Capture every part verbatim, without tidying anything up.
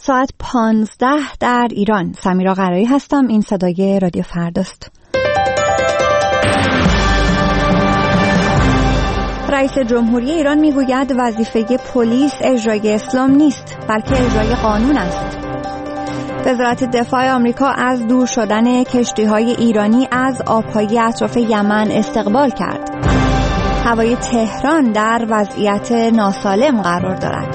ساعت پانزده در ایران. سمیرا قرایی هستم. این صدای رادیو فرداست. رئیس جمهوری ایران میگوید وظیفه پلیس اجرای اسلام نیست، بلکه اجرای قانون است. وزارت دفاع آمریکا از دور شدن کشتی‌های ایرانی از آب‌های اطراف یمن استقبال کرد. هوای تهران در وضعیت ناسالم قرار دارد.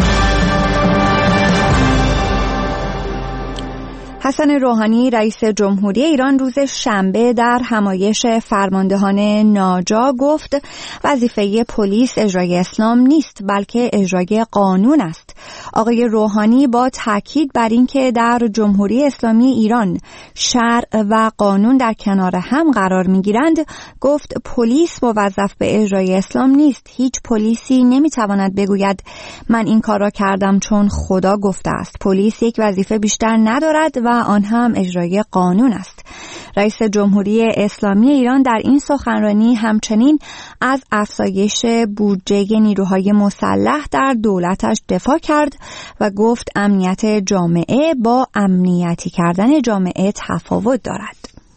حسن روحانی رئیس جمهوری ایران روز شنبه در همایش فرماندهان ناجا گفت وظیفه پلیس اجرای اسلام نیست، بلکه اجرای قانون است. آقای روحانی با تاکید بر اینکه در جمهوری اسلامی ایران شرع و قانون در کنار هم قرار می‌گیرند گفت پلیس موظف به اجرای اسلام نیست. هیچ پلیسی نمی‌تواند بگوید من این کار را کردم چون خدا گفته است. پلیس یک وظیفه بیشتر ندارد و آن هم اجرای قانون است. رئیس جمهوری اسلامی ایران در این سخنرانی همچنین از افزایش بودجه نیروهای مسلح در دولتش دفاع کرد و گفت امنیت جامعه با امنیتی کردن جامعه تفاوت دارد.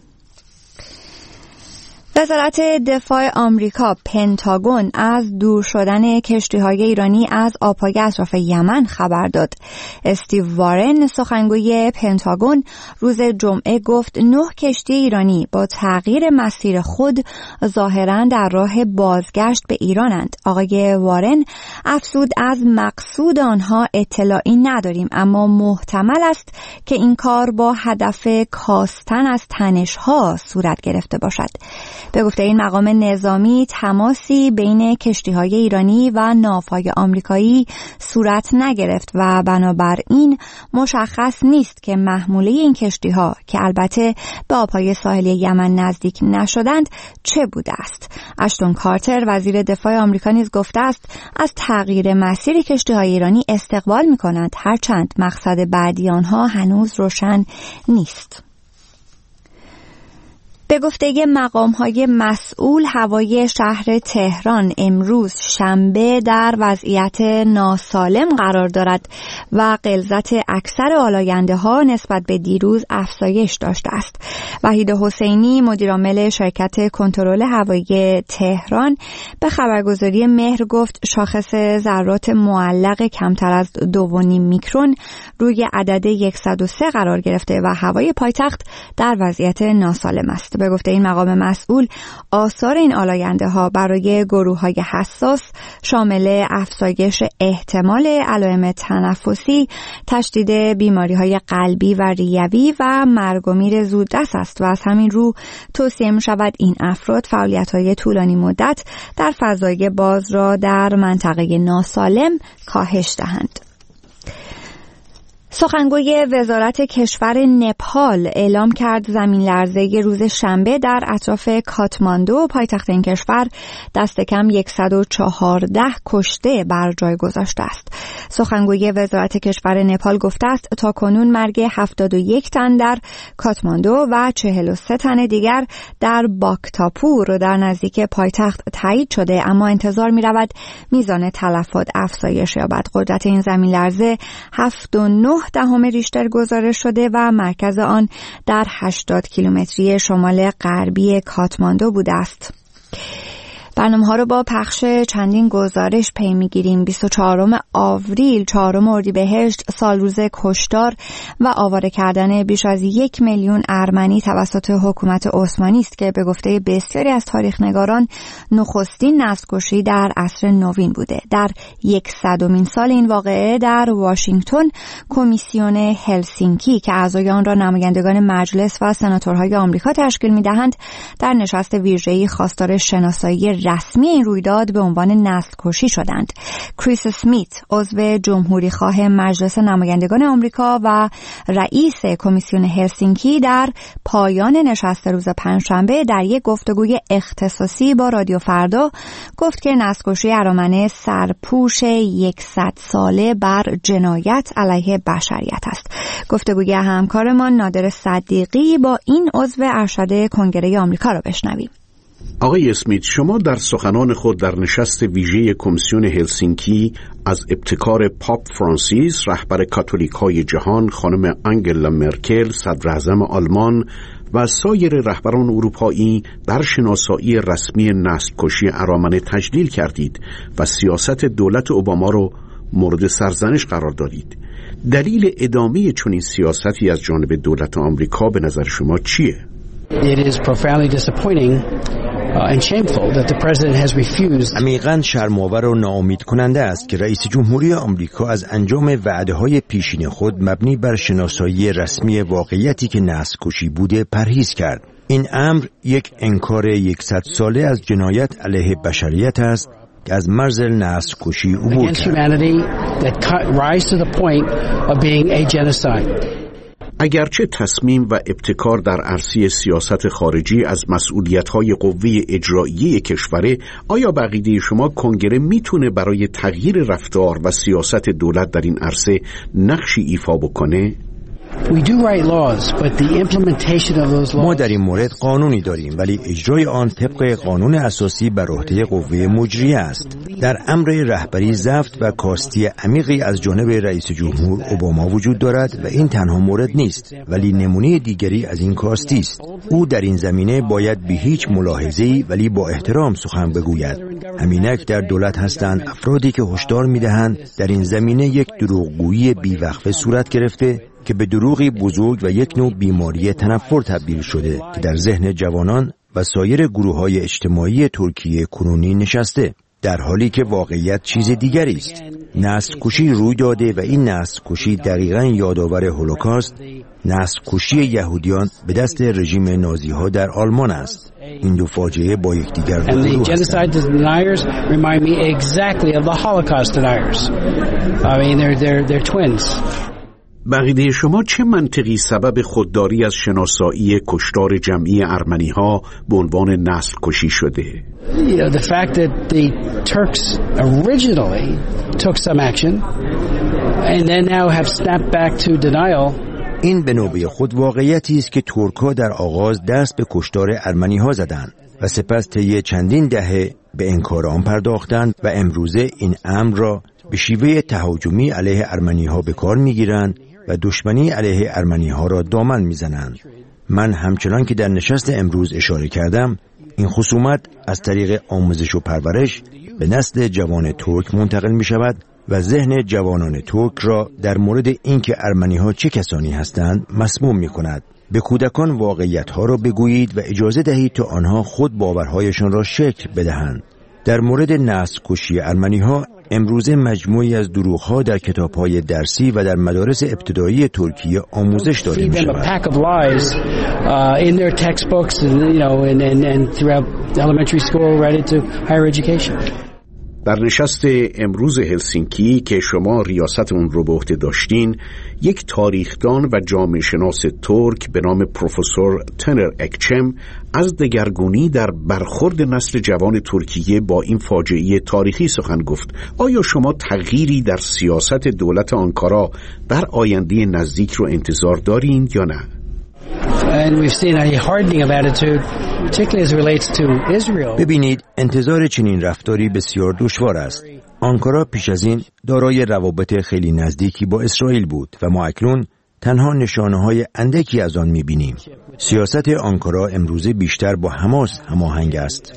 وزارت دفاع آمریکا پنتاگون از دور شدن کشتی‌های ایرانی از آب‌های اطراف یمن خبر داد. استیو وارن سخنگوی پنتاگون روز جمعه گفت نه کشتی ایرانی با تغییر مسیر خود ظاهراً در راه بازگشت به ایرانند. آقای وارن افزود از مقصود آنها اطلاعی نداریم، اما محتمل است که این کار با هدف کاستن از تنش‌ها صورت گرفته باشد. به گفته این مقام نظامی تماسی بین کشتی‌های ایرانی و ناوهای آمریکایی صورت نگرفت و بنابراین مشخص نیست که محموله این کشتی‌ها که البته به آب‌های ساحلی یمن نزدیک نشدند چه بوده است. اشتون کارتر وزیر دفاع آمریکا نیز گفته است از تغییر مسیر کشتی‌های ایرانی استقبال می‌کنند، هرچند مقصد بعدی آنها هنوز روشن نیست. به گفته مقام‌های مسئول هوای شهر تهران امروز شنبه در وضعیت ناسالم قرار دارد و غلظت اکثر آلاینده‌ها نسبت به دیروز افزایش داشته است. وحید حسینی مدیرعامل شرکت کنترل هوایی تهران به خبرگزاری مهر گفت شاخص ذرات معلق کمتر از دو و نیم میکرون روی عدد صد و سه قرار گرفته و هوای پایتخت در وضعیت ناسالم است. به گفته این مقام مسئول آثار این آلاینده ها برای گروه های حساس شامل افزایش احتمال علائم تنفسی، تشدید بیماری های قلبی و ریوی و مرگ و میر زودرس است و از همین رو توصیه می شود این افراد فعالیت های طولانی مدت در فضای باز را در منطقه ناسالم کاهش دهند. سخنگوی وزارت کشور نپال اعلام کرد زمین لرزه روز شنبه در اطراف کاتماندو پایتخت این کشور دست کم صد و چهارده کشته بر جای گذاشته است. سخنگوی وزارت کشور نپال گفته است تا کنون مرگ هفتاد و یک تن در کاتماندو و چهل و سه تن دیگر در باکتاپور در نزدیک پایتخت تایید شده، اما انتظار می رود میزان تلفات افزایش یابد. قدرت این زمین لرزه هفت و نه دهم ریشتر گزارش شده و مرکز آن در هشتاد کیلومتری شمال غربی کاتماندو بوده است. برنامه ها رو با پخش چندین گزارش پی میگیریم. بیست و چهارم آوریل، چهارم اردیبهشت، سال روز کشتار و آواره کردن بیش از یک میلیون ارمنی توسط حکومت عثمانی است که به گفته بسیاری از تاریخ‌نگاران نخستین نسل‌کشی در عصر نوین بوده. در صدمین سال این واقعه در واشنگتن کمیسیون هلسینکی که اعضای آن را نمایندگان مجلس و سناتورهای آمریکا تشکیل می‌دهند در نشست ویژه‌ای خواستار شناسایی رسمی این رویداد به عنوان نسل‌کشی شدند. کریس اسمیت عضو جمهوری خواه مجلس نمایندگان آمریکا و رئیس کمیسیون هلسینکی در پایان نشست روز پنجشنبه در یک گفتگوی اختصاصی با رادیو فردا گفت که نسل‌کشی ارامنه سرپوش صد ساله بر جنایت علیه بشریت است. گفتگوی همکارمان نادر صدیقی با این عضو ارشد کنگره آمریکا را بشنویم. آقای اسمیت، شما در سخنان خود در نشست ویژه کمیسیون هلسینکی از ابتکار پاپ فرانسیس، رهبر کاتولیک‌های جهان، خانم آنگلا مرکل، صدراعظم آلمان و سایر رهبران اروپایی در شناسایی رسمی نسل‌کشی ارامنه تجلیل کردید و سیاست دولت اوباما رو مورد سرزنش قرار دادید. دلیل ادامه چنین سیاستی از جانب دولت آمریکا به نظر شما چیه؟ It is profoundly disappointing uh, and shameful that the president has refused. عمیقاً شرم‌آور و ناامید کننده است که رئیس جمهوری آمریکا از انجام وعده‌های پیشین خود مبنی بر شناسایی رسمی واقعیتی که نسل‌کشی بوده پرهیز کرد. این امر یک انکار یکصد ساله از جنایت علیه بشریت است که از مرز نسل‌کشی عبور کرد. اگرچه تصمیم و ابتکار در عرصه سیاست خارجی از مسئولیت‌های قوه اجرایی کشوره، آیا به عقیده شما کنگره میتونه برای تغییر رفتار و سیاست دولت در این عرصه نقشی ایفا بکنه؟ ما در این مورد قانونی داریم، ولی اجرای آن طبق قانون اساسی بر عهده قوه مجریه است. در امر رهبری ضبط و کاستی عمیقی از جانب رئیس جمهور اوباما وجود دارد و این تنها مورد نیست، ولی نمونه دیگری از این کاستی است. او در این زمینه باید بی هیچ ملاحظه‌ای ولی با احترام سخن بگوید. همینک در دولت هستند افرادی که هشدار می‌دهند در این زمینه یک دروغگویی بی‌وقفه صورت گرفته که به دروغی بزرگ و یک نوع بیماری تنفر تبدیل شده که در ذهن جوانان و سایر گروه‌های اجتماعی ترکیه کنونی نشسته، در حالی که واقعیت چیز دیگری است. نسل‌کشی روی داده و این نسل‌کشی دقیقاً یادآور هولوکاست، نسل‌کشی یهودیان به دست رژیم نازی‌ها در آلمان است. این دو فاجعه با یکدیگر روبرو هستند. بقیده شما چه منطقی سبب خودداری از شناسایی کشتار جمعی ارمنی‌ها به عنوان نسل کشی شده؟ You know, the fact that the Turks originally took some action and then now have snapped back to denial. این به نوبه خود واقعیتی است که ترک‌ها در آغاز دست به کشتار ارمنی‌ها زدند و سپس طی چندین دهه به انکار آن پرداختند و امروزه این امر را به شیوه تهاجمی علیه ارمنی‌ها به کار می‌گیرند و دشمنی علیه ارمنی‌ها را دامن می‌زنند. من همچنان که در نشست امروز اشاره کردم، این خصومت از طریق آموزش و پرورش به نسل جوان ترک منتقل می‌شود و ذهن جوانان ترک را در مورد اینکه ارمنی‌ها چه کسانی هستند مسموم می‌کند. به کودکان واقعیت‌ها را بگویید و اجازه دهید تا آنها خود باورهایشان را شکل بدهند. در مورد نسل‌کشی ارمنی‌ها امروزه مجموعی از دروغ‌ها در کتاب‌های درسی و در مدارس ابتدایی ترکیه آموزش داده می‌شود. در نشست امروز هلسینکی که شما ریاست اون رو به عهده داشتین، یک تاریخدان و جامعه شناس ترک به نام پروفسور تنر اکچم از دگرگونی در برخورد نسل جوان ترکیه با این فاجعه تاریخی سخن گفت. آیا شما تغییری در سیاست دولت آنکارا در آینده نزدیک رو انتظار دارین یا نه؟ ببینید، انتظار چنین رفتاری بسیار دشوار است. آنکارا پیش از این دارای روابط خیلی نزدیکی با اسرائیل بود و ما اکنون تنها نشانه‌های اندکی از آن می‌بینیم. سیاست آنکارا امروزه بیشتر با حماس هماهنگ است.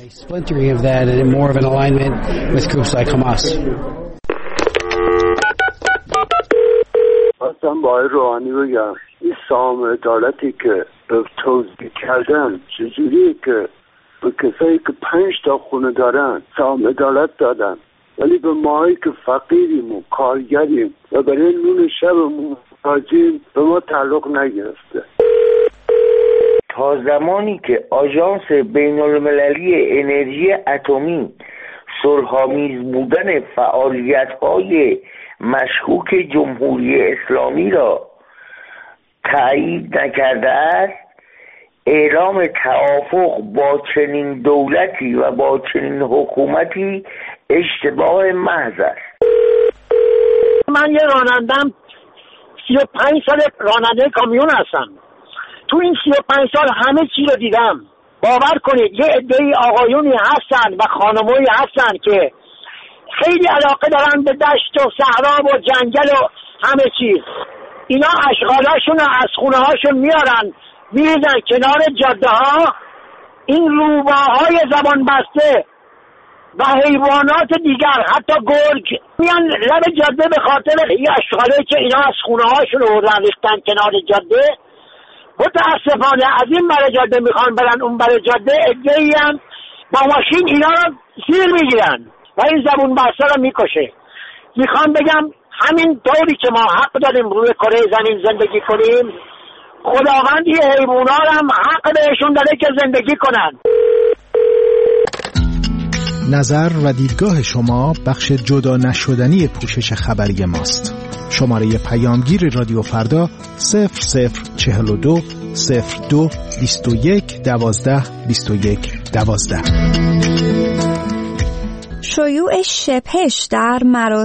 خواستم با آقای روحانی بگم این سهام عدالتی که توزیع کردن چجوریه که به کسایی که پنج تا خونه دارن سهام عدالت دادن ولی به ماهایی که فقیریم و کارگریم و برای نون شبمون محتاجیم به ما تعلق نگرفته. تا زمانی که آژانس بین المللی انرژی اتمی صلح‌آمیز بودن فعالیت‌های مشکوک جمهوری اسلامی را تایید نکرده است، اعلام توافق با چنین دولتی و با چنین حکومتی اشتباه محض است. من یه رانندم سی و پنج سال راننده کامیون هستم. تو این سی و پنج سال همه چی رو دیدم. باور کنید یه عده‌ای آقایونی هستن و خانمایی هستن که خیلی علاقه دارن به دشت و صحرا و جنگل و همه چیز. اینا اشغالاشون از خونه هاشون میارن میریزن کنار جاده ها. این روباهای زبان بسته و حیوانات دیگر حتی گرگ میان لب جاده به خاطر این اشغالی که اینا از خونه هاشون آوردن ریختن کنار جاده. متاسفانه از این بر جاده میخوان برن اون بر جاده، عده‌ای هم با ماشین اینا رو زیر میگیرن و این زبون بسته رو میکشه. میخوام بگم همین طوری که ما حق داریم روی کره زمین زندگی کنیم، خداوند این حیوانات هم حق بهشون داره که زندگی کنن. نظر و دیدگاه شما بخش جدا نشدنی پوشش خبری ماست. شماره پیامگیر رادیو فردا صفر صفر چهل و دو صفر دو بیست و یک دوازده بیست و یک دوازده. شیوع شپش در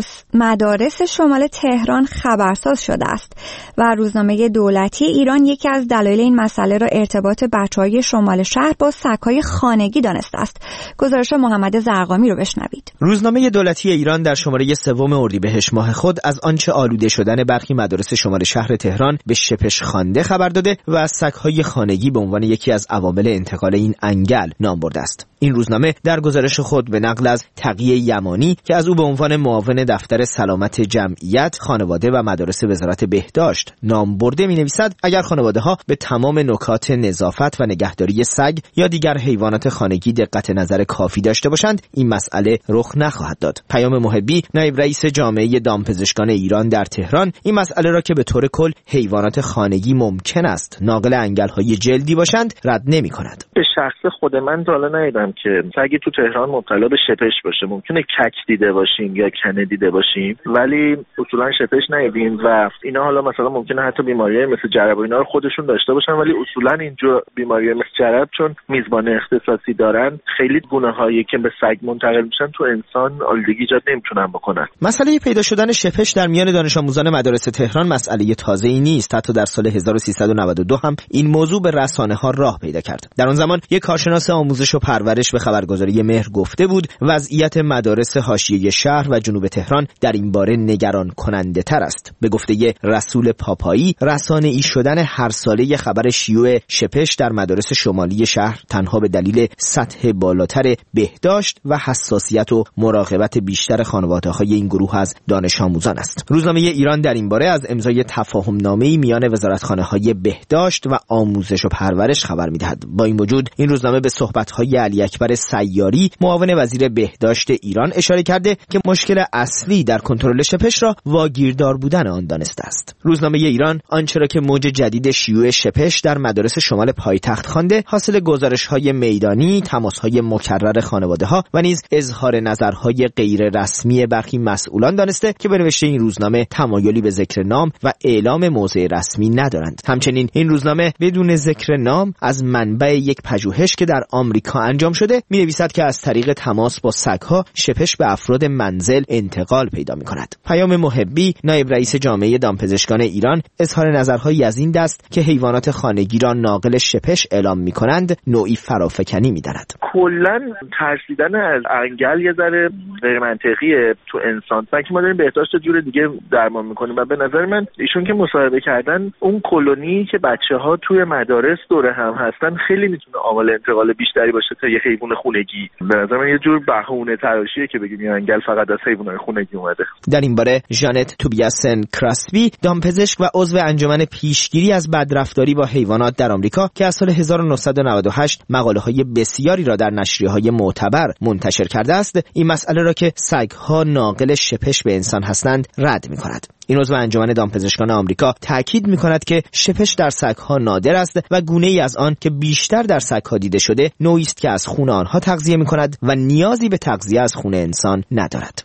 مدارس شمال تهران خبرساز شده است و روزنامه دولتی ایران یکی از دلایل این مسئله را ارتباط بچه‌های شمال شهر با سگ‌های خانگی دانسته است. گزارش محمد زرقامی رو بشنوید. روزنامه دولتی ایران در شماره سوم اردیبهشت ماه خود از آنچه آلوده شدن برخی مدارس شمال شهر تهران به شپش خوانده خبر داده و از سگ‌های خانگی به عنوان یکی از عوامل انتقال این انگل نام برده است. این روزنامه در گزارش خود به نقل از تقی یمانی که از او به عنوان معاون دفتر سلامت جمعیت، خانواده و مدارس وزارت بهداشت نام برده می‌نویسد اگر خانواده‌ها به تمام نکات نظافت و نگهداری سگ یا دیگر حیوانات خانگی دقت نظر کافی داشته باشند، این مسئله رخ نخواهد داد. پیام محبی، نایب رئیس جامعه دامپزشکان ایران در تهران، این مسئله را که به طور کل حیوانات خانگی ممکن است ناقل انگل‌های جلدی باشند رد نمی‌کند. به شخص خود من تا حالا ندیدم که سگی تو تهران مبتلا به شپش باشه. ممکنه کک دیده باشیم یا کنه دیده باشیم ولی اصولا شپش ندیدیم و اینا حالا مثلا ممکنه حتی بیماری‌های مثل جرب و اینا رو خودشون داشته باشن، ولی اصولا اینجور بیماری‌های مثل جرب چون میزبان اختصاصی دارن خیلی گونه‌هایی که به سگ منتقل میشن تو انسان آلودگی ایجاد نمیتونن بکنن. مسئله پیدا شدن شپش در میان دانش آموزان مدارس تهران مسئله تازه‌ای نیست. حتی در سال هزار و سیصد و نود و دو هم این موضوع به رسانه‌ها راه پیدا کرد. در آن زمان یک کارشناس آموزش و پرورش به خبرگزاری مهر گفته بود وضعیت مدارس حاشیه شهر و جنوب تهران در این باره نگران کننده تر است. به گفته رسول پاپایی، رسانه‌ای شدن هر ساله خبر شیوع شپش در مدارس شمالی شهر تنها به دلیل سطح بالاتر بهداشت و حساسیت و مراقبت بیشتر خانواده‌های این گروه از دانش آموزان است. روزنامه ایران در این باره از امضای تفاهم‌نامه‌ای میان وزارتخانه‌های بهداشت و آموزش و پرورش خبر می‌دهد. با این وجود این روزنامه به صحبت‌های علی اکبر سیاری، معاون وزیر بهداشت ایران اشاره کرده که مشکل اصلی در کنترل شپش را واگیردار بودن آن دانسته است. روزنامه ایران آنچه را که موج جدید شیوع شپش در مدارس شمال پایتخت خوانده حاصل گزارش‌های میدانی، تماس‌های مکرر خانواده‌ها و نیز اظهار نظرهای غیر رسمی برخی مسئولان دانسته که به نوشته این روزنامه تمایلی به ذکر نام و اعلام موضع رسمی ندارند. همچنین این روزنامه بدون ذکر نام از منبع یک پژوهش که در آمریکا انجام شده می‌نویسد که از طریق تماس با سگ‌ها شپش به افراد منزل انتقال پیدا می‌کند. پیام محبی، نایب رئیس جامعه دامپزشکان ایران، اظهار نظرهایی از این دست که حیوانات خانگی را ناقل شپش اعلام می‌کنند نوعی فرافکنی می‌داند. کلاً ترسیدن از انگل یه ذره غیر منطقیه تو انسان. فکر ما داریم بهداشت جور دیگه درمان می‌کنیم و به نظر من ایشون که مصاحبه کردن اون کلونی که بچه‌ها توی مدارس دوره هم هستن خیلی میتونه عامل انتقال بیشتری باشه تا یه حیوان خونگی. به نظر من یه جور بهونه تراشیه که بگیم این انگل فقط از حیوانات خونگی اومده. در این باره ژانت توبیاسن کراسبی، دامپزشک و عضو انجمن پیشگیری از بدرفتاری با حیوانات در آمریکا که از سال هزار و نهصد و نود و هشت مقاله‌های بسیاری را در نشریه‌های معتبر منتشر کرده است، این مسئله را که سگ‌ها ناقل شپش به انسان هستند رد می‌کند. این عضو انجمن دامپزشکان آمریکا تاکید می‌کند که شپش در سگ‌ها نادر است و گونه‌ای از آن که بیشتر در سگ‌ها دیده شده نوعی است که از خون آنها تغذیه می‌کند و نیازی به تغذیه از خون انسان ندارد.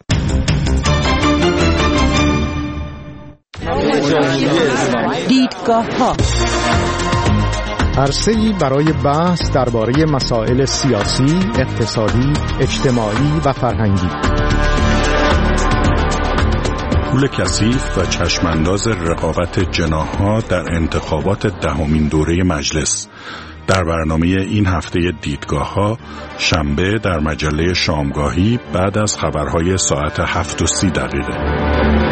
دیدگاه‌ها عرصه‌ای برای بحث درباره مسائل سیاسی، اقتصادی، اجتماعی و فرهنگی. پول کثیف و چشمانداز رقابت جناح‌ها در انتخابات دهمین دوره مجلس. در برنامه این هفته دیدگاه ها شنبه در مجله شامگاهی بعد از خبرهای ساعت هفت و سی دقیقه.